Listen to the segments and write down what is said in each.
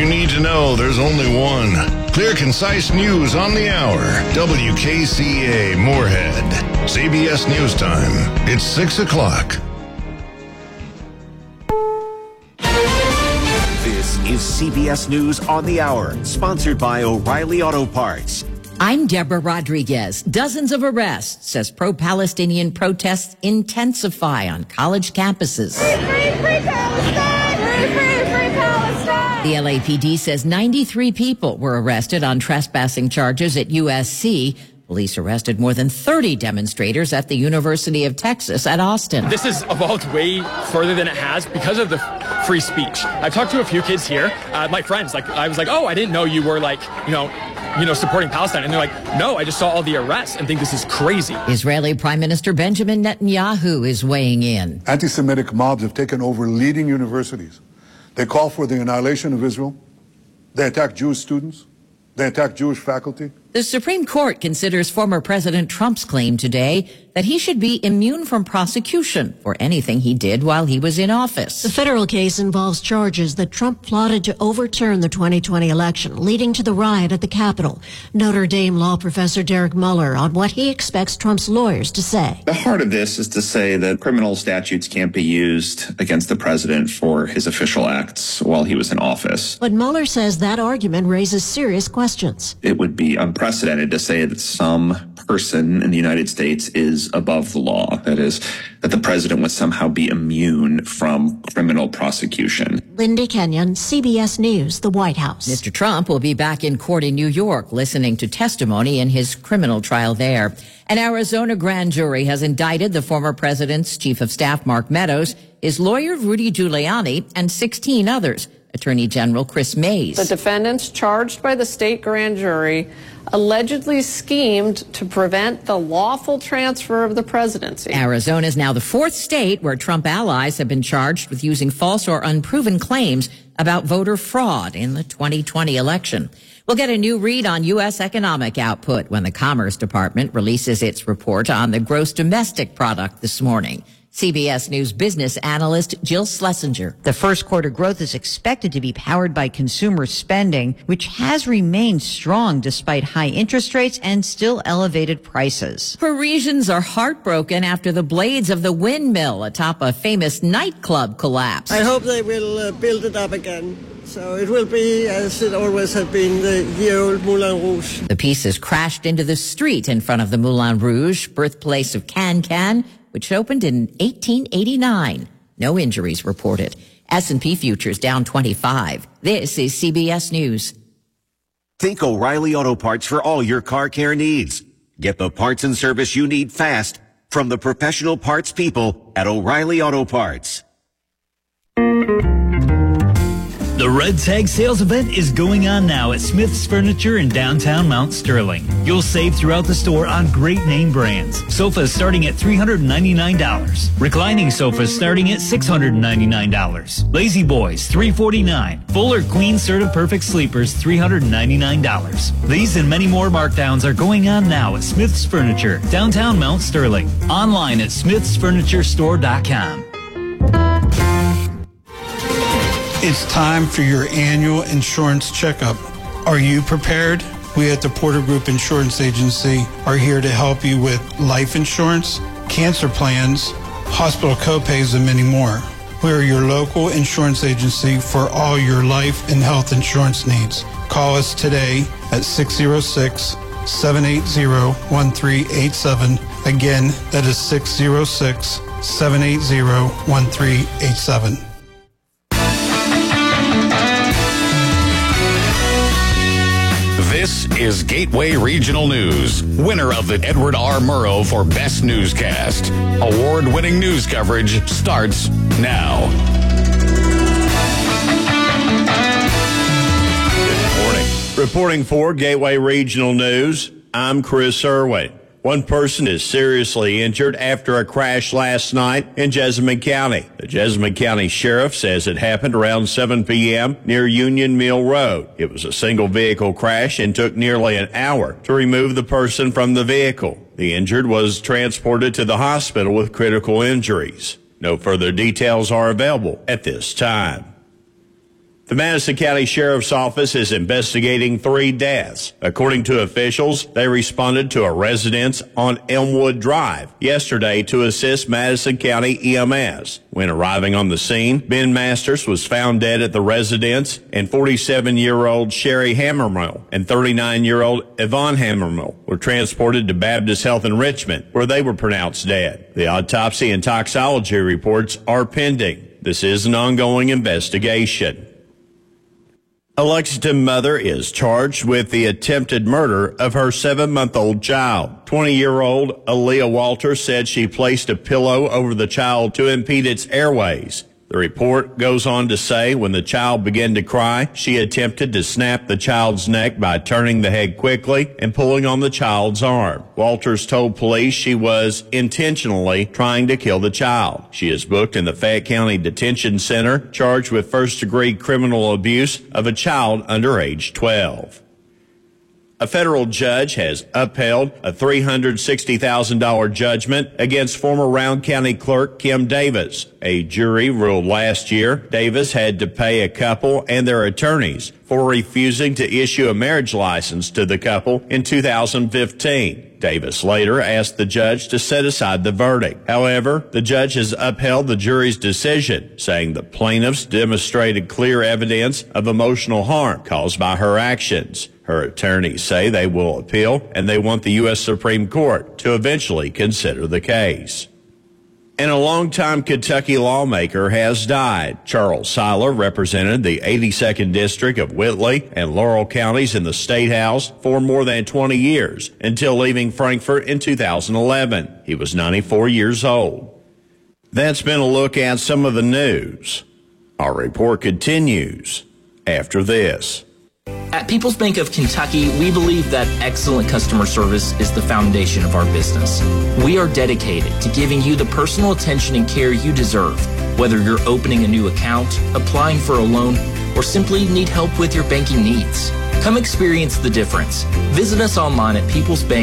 need to know, there's only one. Clear, concise news on the hour. WKCA Moorhead. CBS News Time. It's 6 o'clock. This is CBS News on the Hour, sponsored by O'Reilly Auto Parts. I'm Deborah Rodriguez. Dozens of arrests as pro-Palestinian protests intensify on college campuses. Free Palestine! Free Palestine! The LAPD says 93 people were arrested on trespassing charges at USC. Police arrested more than 30 demonstrators at the University of Texas at Austin. This has evolved way further than it has because of the free speech. I've talked to a few kids here, my friends, I was like, oh, I didn't know you were supporting Palestine. And they're like, no, I just saw all the arrests and think this is crazy. Israeli Prime Minister Benjamin Netanyahu is weighing in. Anti-Semitic mobs have taken over leading universities. They call for the annihilation of Israel. They attack Jewish students. They attack Jewish faculty. The Supreme Court considers former President Trump's claim today that he should be immune from prosecution for anything he did while he was in office. The federal case involves charges that Trump plotted to overturn the 2020 election, leading to the riot at the Capitol. Notre Dame law professor Derek Muller on what he expects Trump's lawyers to say. The heart of this is to say that criminal statutes can't be used against the president for his official acts while he was in office. But Muller says that argument raises serious questions. It would be unprecedented to say that some person in the United States is above the law. That is, that the president would somehow be immune from criminal prosecution. Linda Kenyon, CBS News, the White House. Mr. Trump will be back in court in New York listening to testimony in his criminal trial there. An Arizona grand jury has indicted the former president's chief of staff, Mark Meadows, his lawyer, Rudy Giuliani, and 16 others. Attorney General Chris Mays. The defendants charged by the state grand jury allegedly schemed to prevent the lawful transfer of the presidency. Arizona is now the fourth state where Trump allies have been charged with using false or unproven claims about voter fraud in the 2020 election. We'll get a new read on U.S. economic output when the Commerce Department releases its report on the gross domestic product this morning. CBS News business analyst Jill Schlesinger. The first quarter growth is expected to be powered by consumer spending, which has remained strong despite high interest rates and still elevated prices. Parisians are heartbroken after the blades of the windmill atop a famous nightclub collapsed. I hope they will build it up again. So it will be, as it always has been, the year-old Moulin Rouge. The pieces crashed into the street in front of the Moulin Rouge, birthplace of Can-Can, which opened in 1889. No injuries reported. S&P futures down 25. This is CBS News. Think O'Reilly Auto Parts for all your car care needs. Get the parts and service you need fast from the professional parts people at O'Reilly Auto Parts. The Red Tag sales event is going on now at Smith's Furniture in downtown Mount Sterling. You'll save throughout the store on great name brands. Sofas starting at $399. Reclining sofas starting at $699. Lazy Boys, $349. Full or Queen Serta Perfect Sleepers, $399. These and many more markdowns are going on now at Smith's Furniture, downtown Mount Sterling. Online at smithsfurniturestore.com. It's time for your annual insurance checkup. Are you prepared? We at the Porter Group Insurance Agency are here to help you with life insurance, cancer plans, hospital copays, and many more. We are your local insurance agency for all your life and health insurance needs. Call us today at 606-780-1387. Again, that is 606-780-1387. This is Gateway Regional News, winner of the Edward R. Murrow for Best Newscast. Award-winning news coverage starts now. Good morning. Reporting for Gateway Regional News, I'm Chris Irwin. One person is seriously injured after a crash last night in Jessamine County. The Jessamine County Sheriff says it happened around 7 p.m. near Union Mill Road. It was a single vehicle crash and took nearly an hour to remove the person from the vehicle. The injured was transported to the hospital with critical injuries. No further details are available at this time. The Madison County Sheriff's Office is investigating 3 deaths. According to officials, they responded to a residence on Elmwood Drive yesterday to assist Madison County EMS. When arriving on the scene, Ben Masters was found dead at the residence, and 47-year-old Sherry Hammermill and 39-year-old Yvonne Hammermill were transported to Baptist Health in Richmond, where they were pronounced dead. The autopsy and toxicology reports are pending. This is an ongoing investigation. A Lexington mother is charged with the attempted murder of her 7-month-old child. 20-year-old Aaliyah Walter said she placed a pillow over the child to impede its airways. The report goes on to say when the child began to cry, she attempted to snap the child's neck by turning the head quickly and pulling on the child's arm. Walters told police she was intentionally trying to kill the child. She is booked in the Fayette County Detention Center, charged with first-degree criminal abuse of a child under age 12. A federal judge has upheld a $360,000 judgment against former Round County Clerk Kim Davis. A jury ruled last year Davis had to pay a couple and their attorneys for refusing to issue a marriage license to the couple in 2015. Davis later asked the judge to set aside the verdict. However, the judge has upheld the jury's decision, saying the plaintiffs demonstrated clear evidence of emotional harm caused by her actions. Her attorneys say they will appeal, and they want the U.S. Supreme Court to eventually consider the case. And a longtime Kentucky lawmaker has died. Charles Seiler represented the 82nd District of Whitley and Laurel counties in the State House for more than 20 years, until leaving Frankfort in 2011. He was 94 years old. That's been a look at some of the news. Our report continues after this. At People's Bank of Kentucky, we believe that excellent customer service is the foundation of our business. We are dedicated to giving you the personal attention and care you deserve, whether you're opening a new account, applying for a loan, or simply need help with your banking needs. Come experience the difference. Visit us online at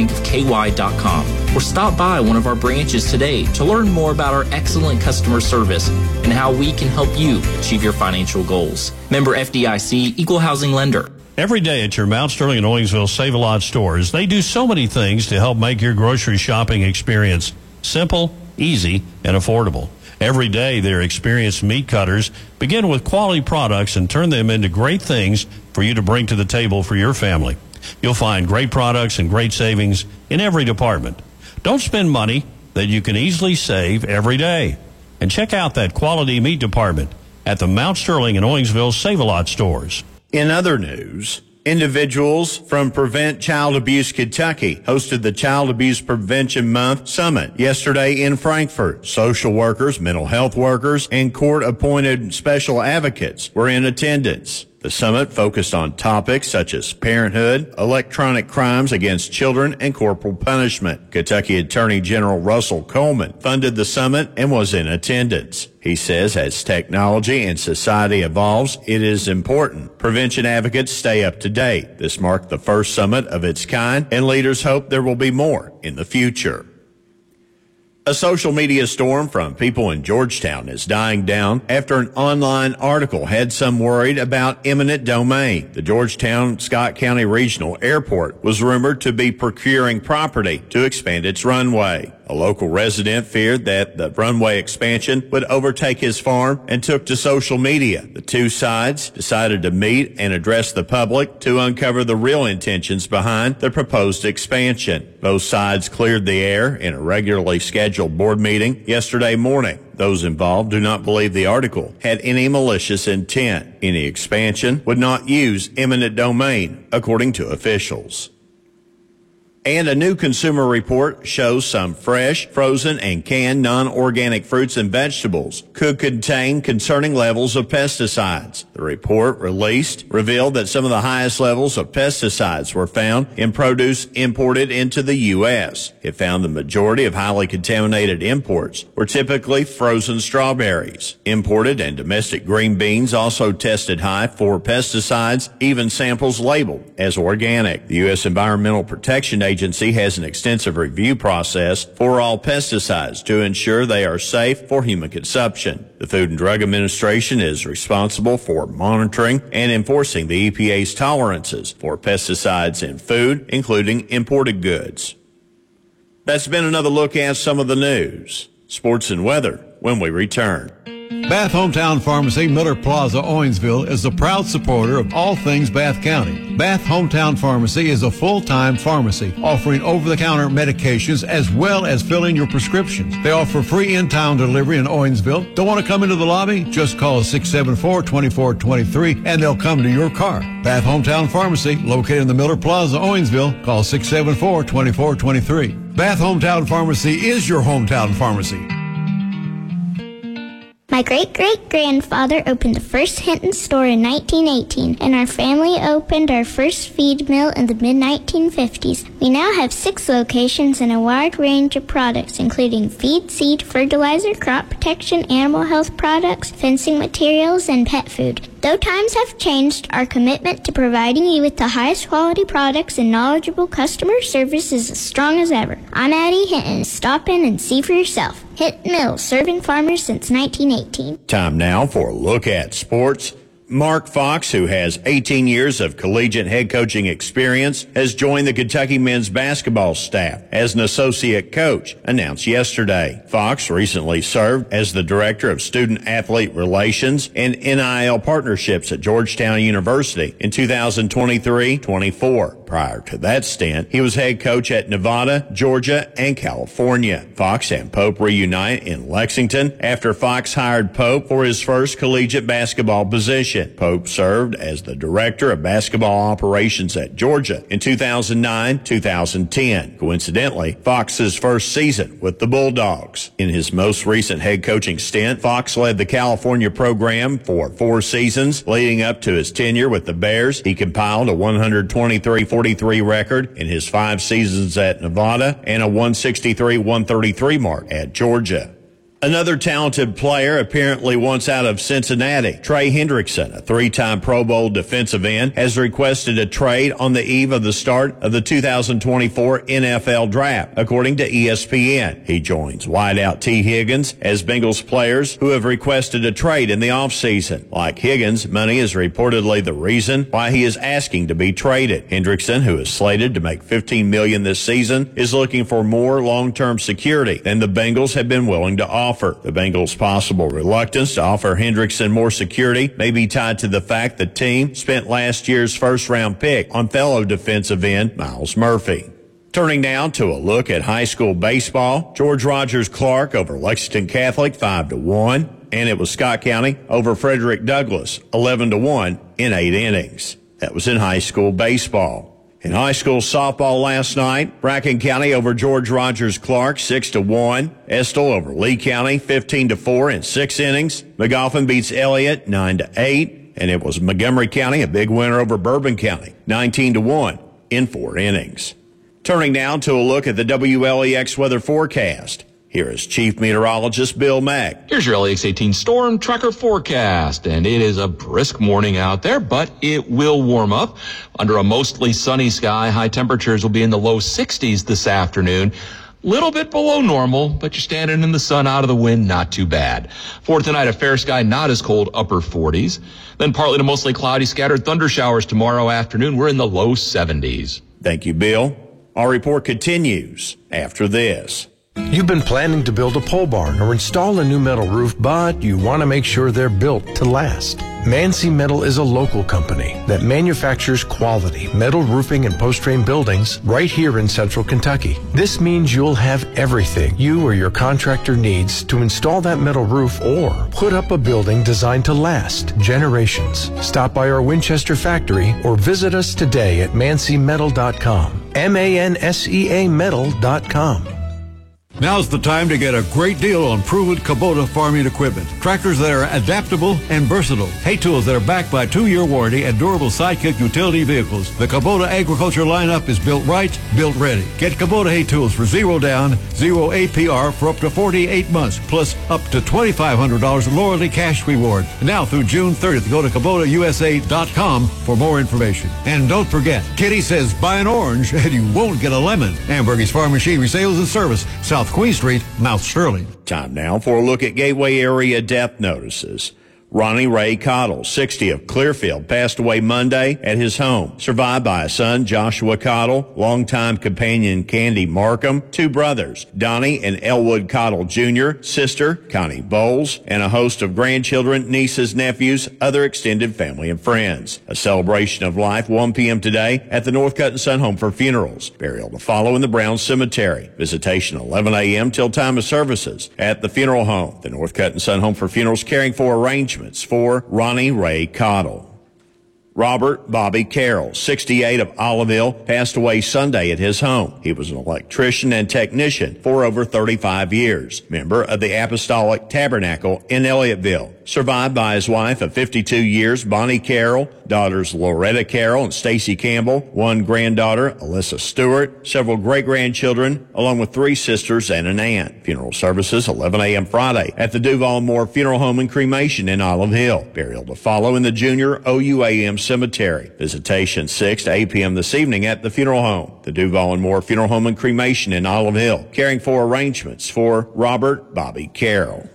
peoplesbankofky.com or stop by one of our branches today to learn more about our excellent customer service and how we can help you achieve your financial goals. Member FDIC, Equal Housing Lender. Every day at your Mount Sterling and Owensville Save-A-Lot stores, they do so many things to help make your grocery shopping experience simple, easy, and affordable. Every day, their experienced meat cutters begin with quality products and turn them into great things for you to bring to the table for your family. You'll find great products and great savings in every department. Don't spend money that you can easily save every day. And check out that quality meat department at the Mount Sterling and Owensville Save-A-Lot stores. In other news, individuals from Prevent Child Abuse Kentucky hosted the Child Abuse Prevention Month Summit yesterday in Frankfort. Social workers, mental health workers, and court-appointed special advocates were in attendance. The summit focused on topics such as parenthood, electronic crimes against children, and corporal punishment. Kentucky Attorney General Russell Coleman funded the summit and was in attendance. He says as technology and society evolves, it is important prevention advocates stay up to date. This marked the first summit of its kind, and leaders hope there will be more in the future. A social media storm from people in Georgetown is dying down after an online article had some worried about eminent domain. The Georgetown Scott County Regional Airport was rumored to be procuring property to expand its runway. A local resident feared that the runway expansion would overtake his farm and took to social media. The two sides decided to meet and address the public to uncover the real intentions behind the proposed expansion. Both sides cleared the air in a regularly scheduled board meeting yesterday morning. Those involved do not believe the article had any malicious intent. Any expansion would not use eminent domain, according to officials. And a new consumer report shows some fresh, frozen, and canned non-organic fruits and vegetables could contain concerning levels of pesticides. The report released revealed that some of the highest levels of pesticides were found in produce imported into the U.S. It found the majority of highly contaminated imports were typically frozen strawberries. Imported and domestic green beans also tested high for pesticides, even samples labeled as organic. The U.S. Environmental Protection Agency Agency has an extensive review process for all pesticides to ensure they are safe for human consumption. The Food and Drug Administration is responsible for monitoring and enforcing the EPA's tolerances for pesticides in food, including imported goods. That's been another look at some of the news, sports, and weather when we return. Bath Hometown Pharmacy, Miller Plaza, Owensville, is a proud supporter of all things Bath County. Bath Hometown Pharmacy is a full-time pharmacy offering over-the-counter medications as well as filling your prescriptions. They offer free in-town delivery in Owensville. Don't want to come into the lobby? Just call 674-2423 and they'll come to your car. Bath Hometown Pharmacy, located in the Miller Plaza, Owensville. Call 674-2423. Bath Hometown Pharmacy is your hometown pharmacy. My great-great-grandfather opened the first Hinton store in 1918, and our family opened our first feed mill in the mid-1950s. We now have 6 locations and a wide range of products, including feed, seed, fertilizer, crop protection, animal health products, fencing materials, and pet food. Though times have changed, our commitment to providing you with the highest quality products and knowledgeable customer service is as strong as ever. I'm Addie Hinton. Stop in and see for yourself. Hinton Mills, serving farmers since 1918. Time now for a look at sports. Mark Fox, who has 18 years of collegiate head coaching experience, has joined the Kentucky men's basketball staff as an associate coach, announced yesterday. Fox recently served as the director of student-athlete relations and NIL partnerships at Georgetown University in 2023-24. Prior to that stint, he was head coach at Nevada, Georgia, and California. Fox and Pope reunite in Lexington after Fox hired Pope for his first collegiate basketball position. Pope served as the director of basketball operations at Georgia in 2009-2010. Coincidentally, Fox's first season with the Bulldogs. In his most recent head coaching stint, Fox led the California program for 4 seasons. Leading up to his tenure with the Bears, he compiled a 123-43 record in his 5 seasons at Nevada and a 163-133 mark at Georgia. Another talented player apparently wants out of Cincinnati. Trey Hendrickson, a 3-time Pro Bowl defensive end, has requested a trade on the eve of the start of the 2024 NFL Draft, according to ESPN. He joins wideout T. Higgins as Bengals players who have requested a trade in the offseason. Like Higgins, money is reportedly the reason why he is asking to be traded. Hendrickson, who is slated to make $15 million this season, is looking for more long-term security than the Bengals have been willing to offer. The Bengals' possible reluctance to offer Hendrickson more security may be tied to the fact the team spent last year's first-round pick on fellow defensive end Myles Murphy. Turning now to a look at high school baseball, George Rogers Clark over Lexington Catholic 5-1, and it was Scott County over Frederick Douglass 11-1 in 8 innings. That was in high school baseball. In high school softball last night, Bracken County over George Rogers Clark 6-1. Estill over Lee County 15-4 in 6 innings. McGoffin beats Elliott 9-8. And it was Montgomery County, a big winner over Bourbon County, 19-1 in 4 innings. Turning now to a look at the WLEX weather forecast. Here is Chief Meteorologist Bill Mack. Here's your LEX 18 storm tracker forecast, and it is a brisk morning out there, but it will warm up. Under a mostly sunny sky, high temperatures will be in the low 60s this afternoon. Little bit below normal, but you're standing in the sun, out of the wind, not too bad. For tonight, a fair sky, not as cold, upper 40s. Then partly to mostly cloudy, scattered thunder showers tomorrow afternoon. We're in the low 70s. Thank you, Bill. Our report continues after this. You've been planning to build a pole barn or install a new metal roof, but you want to make sure they're built to last. Mansi Metal is a local company that manufactures quality metal roofing and post-frame buildings right here in central Kentucky. This means you'll have everything you or your contractor needs to install that metal roof or put up a building designed to last generations. Stop by our Winchester factory or visit us today at manseametal.com. MANSEA metal.com. Now's the time to get a great deal on proven Kubota farming equipment. Tractors that are adaptable and versatile. Hay tools that are backed by a 2-year warranty and durable sidekick utility vehicles. The Kubota agriculture lineup is built right, built ready. Get Kubota hay tools for 0 down, 0 APR for up to 48 months, plus up to $2,500 in loyalty cash reward. Now through June 30th, go to KubotaUSA.com for more information. And don't forget, Kitty says buy an orange and you won't get a lemon. Amberg's Farm Machinery Sales and Service, South Queen Street, Mount Sterling. Time now for a look at Gateway area death notices. Ronnie Ray Cottle, 60 of Clearfield, passed away Monday at his home, survived by a son, Joshua Cottle, longtime companion Candy Markham, 2 brothers, Donnie and Elwood Cottle Jr., sister, Connie Bowles, and a host of grandchildren, nieces, nephews, other extended family and friends. A celebration of life, 1 p.m. today at the Northcutt and Son Home for Funerals. Burial to follow in the Brown Cemetery. Visitation 11 a.m. till time of services at the funeral home. The Northcutt and Son Home for Funerals caring for arrangements for Ronnie Ray Cottle. Robert Bobby Carroll, 68 of Oliveville, passed away Sunday at his home. He was an electrician and technician for over 35 years, member of the Apostolic Tabernacle in Elliotteville. Survived by his wife of 52 years, Bonnie Carroll, daughters Loretta Carroll and Stacy Campbell, 1 granddaughter, Alyssa Stewart, several great-grandchildren, along with 3 sisters and an aunt. Funeral services 11 a.m. Friday at the Duval Moore Funeral Home and Cremation in Olive Hill. Burial to follow in the Junior OUAM Cemetery. Visitation 6 to 8 p.m. this evening at the funeral home. The Duval and Moore Funeral Home and Cremation in Olive Hill. Caring for arrangements for Robert Bobby Carroll.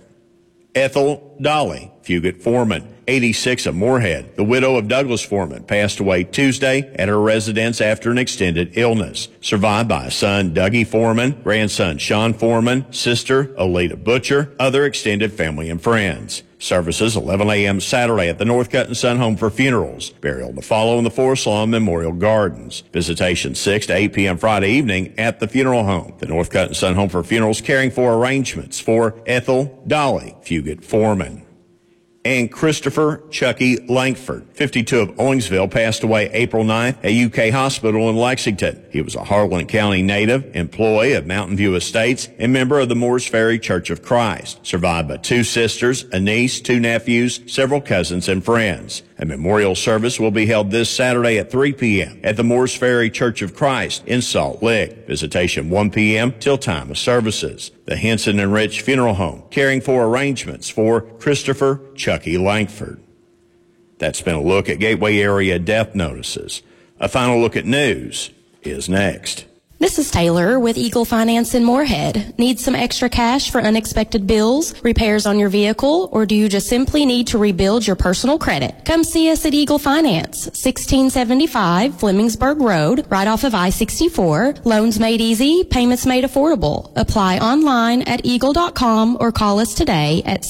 Ethel Dolly Fugit Foreman, 86 of Moorhead, the widow of Douglas Foreman, passed away Tuesday at her residence after an extended illness. Survived by a son, Dougie Foreman, grandson, Sean Foreman, sister, Oleta Butcher, other extended family and friends. Services 11 a.m. Saturday at the Northcutt and Son Home for Funerals. Burial to follow in the Forest Lawn Memorial Gardens. Visitation 6 to 8 p.m. Friday evening at the funeral home. The Northcutt and Son Home for Funerals caring for arrangements for Ethel Dolly Fugit Foreman. And Christopher Chucky Langford, 52 of Owensville, passed away April 9th at UK Hospital in Lexington. He was a Harlan County native, employee of Mountain View Estates, and member of the Moores Ferry Church of Christ. Survived by 2 sisters, a niece, 2 nephews, several cousins, and friends. A memorial service will be held this Saturday at 3 p.m. at the Moores Ferry Church of Christ in Salt Lick. Visitation 1 p.m. till time of services. The Henson and Rich Funeral Home, caring for arrangements for Christopher Chucky Langford. That's been a look at Gateway area death notices. A final look at news is next. This is Taylor with Eagle Finance in Moorhead. Need some extra cash for unexpected bills, repairs on your vehicle, or do you just simply need to rebuild your personal credit? Come see us at Eagle Finance, 1675 Flemingsburg Road, right off of I-64. Loans made easy, payments made affordable. Apply online at eagle.com or call us today at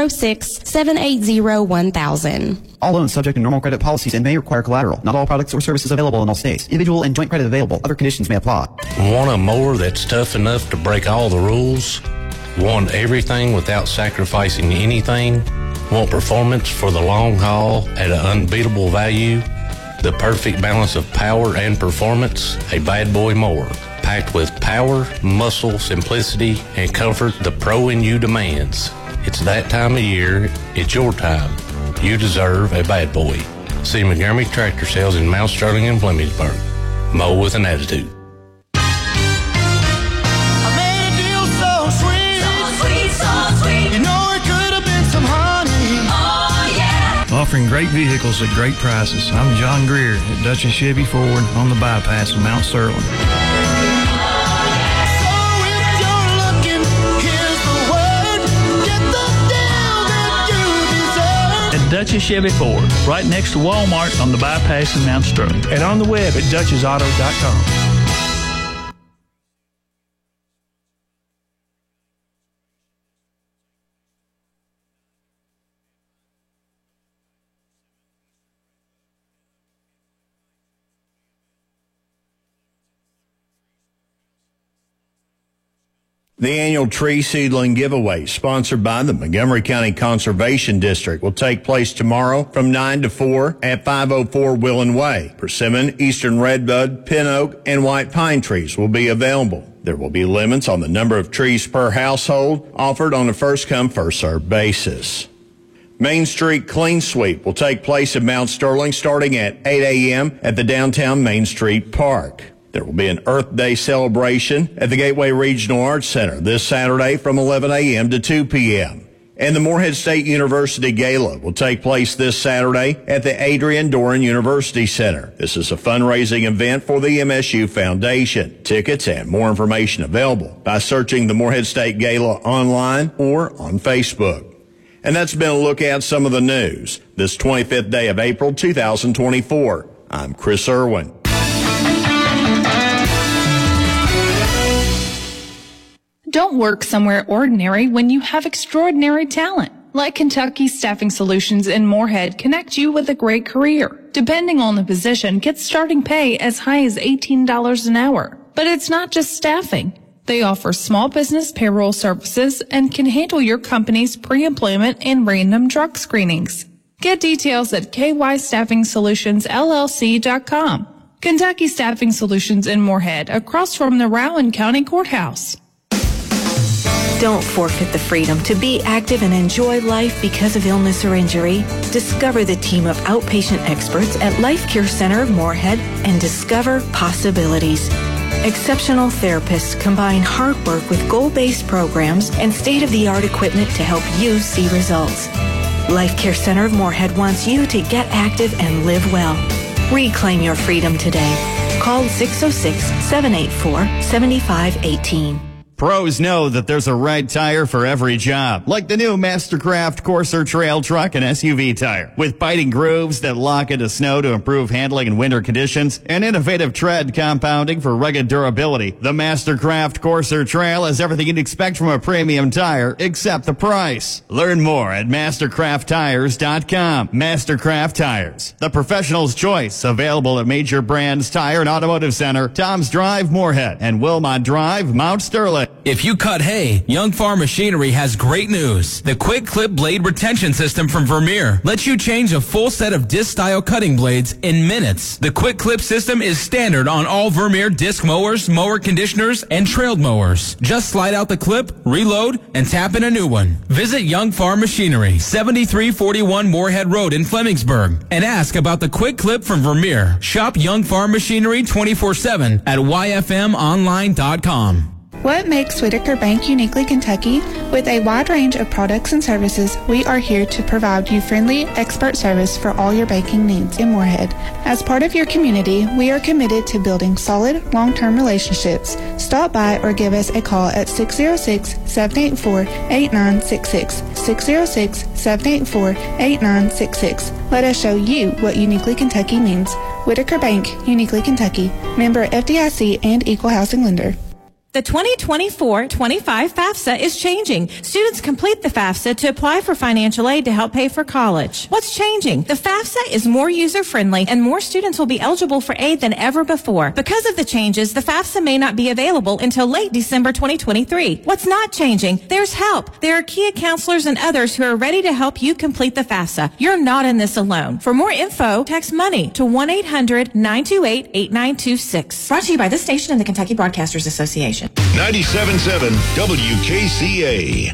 606-780-1000. All loans subject to normal credit policies and may require collateral. Not all products or services available in all states. Individual and joint credit available. Other conditions may apply. Want a mower that's tough enough to break all the rules? Want everything without sacrificing anything? Want performance for the long haul at an unbeatable value? The perfect balance of power and performance? A Bad Boy mower. Packed with power, muscle, simplicity, and comfort the pro in you demands. It's that time of year. It's your time. You deserve a Bad Boy. See Montgomery Tractor Sales in Mount Sterling and Flemingsburg. Mow with an attitude. I made a deal so sweet. So sweet, so sweet. You know it could have been some honey. Oh, yeah. Offering great vehicles at great prices. I'm John Greer at Dutch and Chevy Ford on the bypass of Mount Sterling. Dutch and Chevy Ford, right next to Walmart on the bypass in Mount Sterling. And on the web at dutchesauto.com. The annual tree seedling giveaway, sponsored by the Montgomery County Conservation District, will take place tomorrow from 9 to 4 at 504 Willen Way. Persimmon, eastern redbud, pin oak, and white pine trees will be available. There will be limits on the number of trees per household offered on a first-come, first-served basis. Main Street Clean Sweep will take place in Mount Sterling starting at 8 a.m. at the downtown Main Street Park. There will be an Earth Day celebration at the Gateway Regional Arts Center this Saturday from 11 a.m. to 2 p.m. And the Morehead State University Gala will take place this Saturday at the Adrian Doran University Center. This is a fundraising event for the MSU Foundation. Tickets and more information available by searching the Morehead State Gala online or on Facebook. And that's been a look at some of the news this 25th day of April 2024. I'm Chris Irwin. Don't work somewhere ordinary when you have extraordinary talent. Let Kentucky Staffing Solutions in Morehead connect you with a great career. Depending on the position, get starting pay as high as $18 an hour. But it's not just staffing. They offer small business payroll services and can handle your company's pre-employment and random drug screenings. Get details at kystaffingsolutionsllc.com. Kentucky Staffing Solutions in Morehead, across from the Rowan County Courthouse. Don't forfeit the freedom to be active and enjoy life because of illness or injury. Discover the team of outpatient experts at Life Care Center of Morehead and discover possibilities. Exceptional therapists combine hard work with goal-based programs and state-of-the-art equipment to help you see results. Life Care Center of Morehead wants you to get active and live well. Reclaim your freedom today. Call 606-784-7518. Pros know that there's a right tire for every job, like the new Mastercraft Corsair Trail Truck and SUV tire. With biting grooves that lock into snow to improve handling in winter conditions and innovative tread compounding for rugged durability, the Mastercraft Corsair Trail has everything you'd expect from a premium tire except the price. Learn more at mastercrafttires.com. Mastercraft Tires, the professional's choice, available at major brands Tire and Automotive Center, Tom's Drive, Morehead, and Wilmot Drive, Mount Sterling. If you cut hay, Young Farm Machinery has great news. The Quick Clip Blade Retention System from Vermeer lets you change a full set of disc-style cutting blades in minutes. The Quick Clip system is standard on all Vermeer disc mowers, mower conditioners, and trailed mowers. Just slide out the clip, reload, and tap in a new one. Visit Young Farm Machinery, 7341 Morehead Road in Flemingsburg, and ask about the Quick Clip from Vermeer. Shop Young Farm Machinery 24/7 at yfmonline.com. What makes Whitaker Bank uniquely Kentucky? With a wide range of products and services, we are here to provide you friendly, expert service for all your banking needs in Morehead. As part of your community, we are committed to building solid, long-term relationships. Stop by or give us a call at 606-784-8966. 606-784-8966. Let us show you what uniquely Kentucky means. Whitaker Bank, uniquely Kentucky. Member FDIC and Equal Housing Lender. The 2024-25 FAFSA is changing. Students complete the FAFSA to apply for financial aid to help pay for college. What's changing? The FAFSA is more user-friendly and more students will be eligible for aid than ever before. Because of the changes, the FAFSA may not be available until late December 2023. What's not changing? There's help. There are KIA counselors and others who are ready to help you complete the FAFSA. You're not in this alone. For more info, text MONEY to 1-800-928-8926. Brought to you by this station and the Kentucky Broadcasters Association. 97.7 WKCA.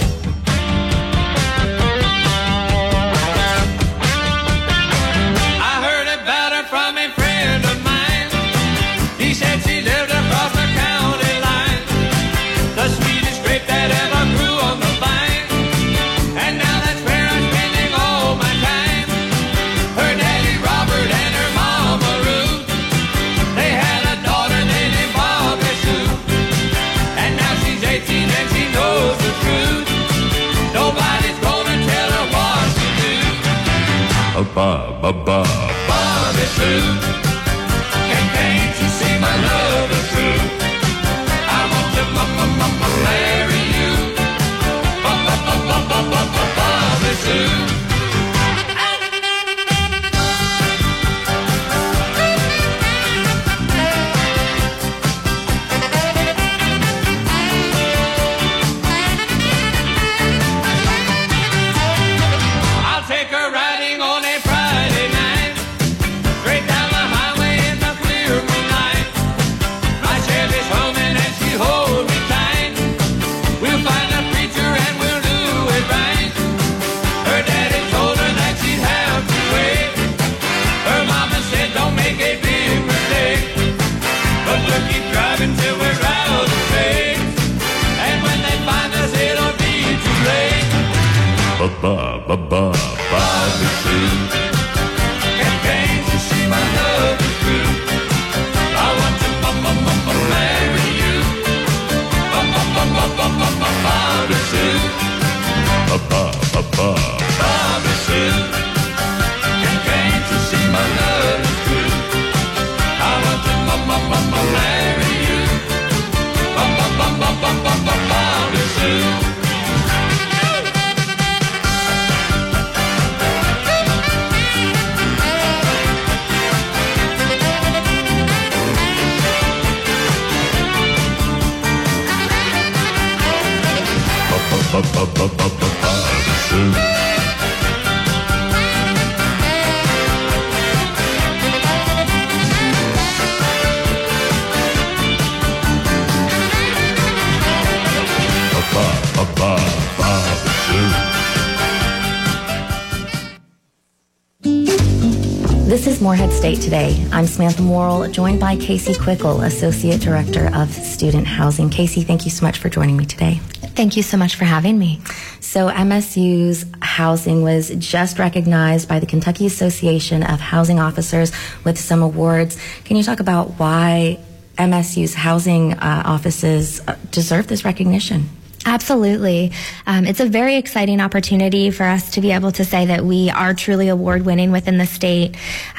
I heard about her from a friend of mine. He said she lived across the county line, the sweetest grape that ever grew on the vine. And now that's where I'm spending all my time. Her daddy Robert and her mama Ruth, they had a daughter they named Bobby Sue. And now she's 18 and she knows the truth. Nobody's gonna tell her what to do. Bobby Sue, can't you see my love is true? I want to marry you. Bobby Sue. I'll take her riding on a Friday night, straight down the highway in the clear moonlight. My Chevy's humming and she Bobby Sue. And can't you see my love is true? I want to marry you. Bobby Sue. Bobby Sue. And can't you see my love is true? I want to marry you. Bobby Sue. This is Morehead State Today. I'm Samantha Morrill, joined by Casey Quickle, Associate Director of Student Housing. Casey, thank you so much for joining me today. Thank you so much for having me. So MSU's housing was just recognized by the Kentucky Association of Housing Officers with some awards. Can you talk about why MSU's housing offices deserve this recognition? Absolutely. It's a very exciting opportunity for us to be able to say that we are truly award-winning within the state.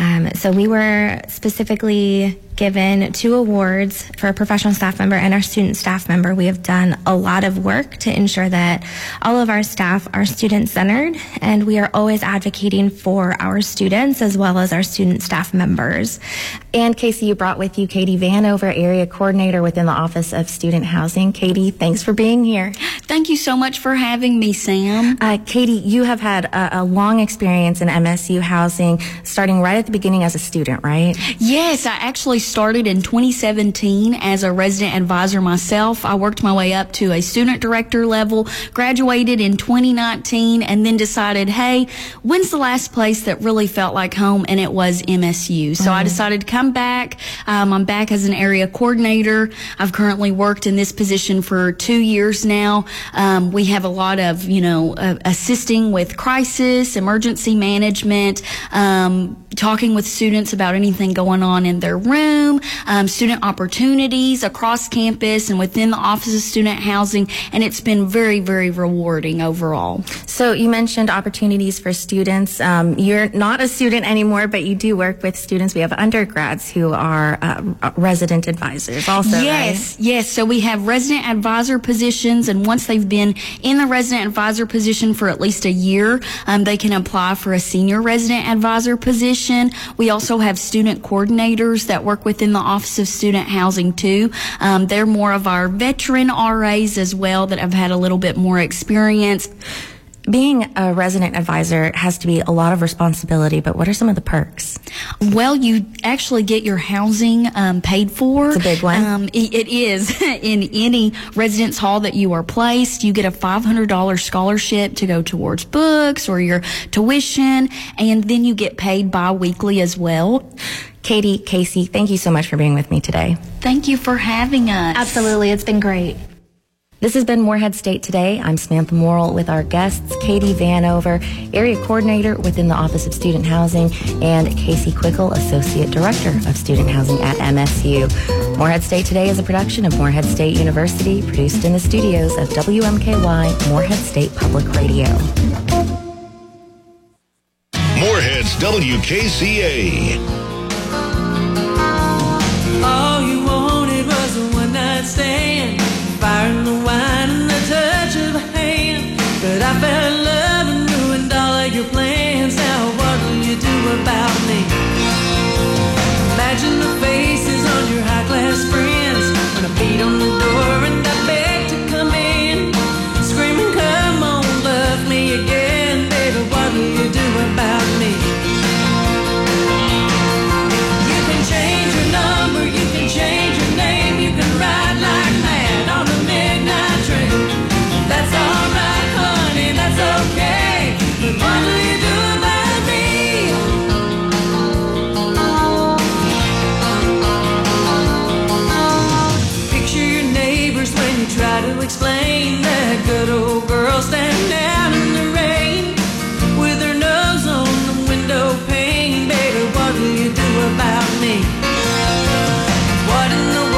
So we were specifically given 2 awards for a professional staff member and our student staff member. We have done a lot of work to ensure that all of our staff are student-centered, and we are always advocating for our students as well as our student staff members. And Casey, you brought with you Katie Vanover, Area Coordinator within the Office of Student Housing. Katie, thanks for being here. Thank you so much for having me, Sam. Katie, you have had a long experience in MSU housing, starting right at the beginning as a student, right? Yes, I actually started in 2017 as a resident advisor myself. I worked my way up to a student director level, graduated in 2019, and then decided, hey, when's the last place that really felt like home? And it was MSU. So I decided to come back. I'm back as an area coordinator. I've currently worked in this position for 2 years now. We have a lot of, assisting with crisis, emergency management, talking with students about anything going on in their room, student opportunities across campus and within the Office of Student Housing, and it's been very, very rewarding overall. So you mentioned opportunities for students. You're not a student anymore, but you do work with students. We have undergrads who are resident advisors also, yes, right? Yes. So we have resident advisor positions, and once they've been in the resident advisor position for at least a year, they can apply for a senior resident advisor position. We also have student coordinators that work within the Office of Student Housing too. They're more of our veteran RAs as well that have had a little bit more experience. Being a resident advisor has to be a lot of responsibility, but what are some of the perks? Well, you actually get your housing paid for. It's a big one. It is. In any residence hall that you are placed, you get a $500 scholarship to go towards books or your tuition, and then you get paid bi-weekly as well. Katie, Casey, thank you so much for being with me today. Thank you for having us. Absolutely. It's been great. This has been Morehead State Today. I'm Samantha Morrill with our guests, Katie Vanover, Area Coordinator within the Office of Student Housing, and Casey Quickle, Associate Director of Student Housing at MSU. Morehead State Today is a production of Morehead State University, produced in the studios of WMKY, Morehead State Public Radio. Morehead's WKCA. All you wanted was a one-night stand, fire in the wine and the touch of a hand. But I fell in love and ruined all of your plans. Now what will you do about me? Imagine the faces on your high-class friends when I beat on the door and I beg to come in, screaming, come on, love me again. Baby, what will you do about me? about me? What in the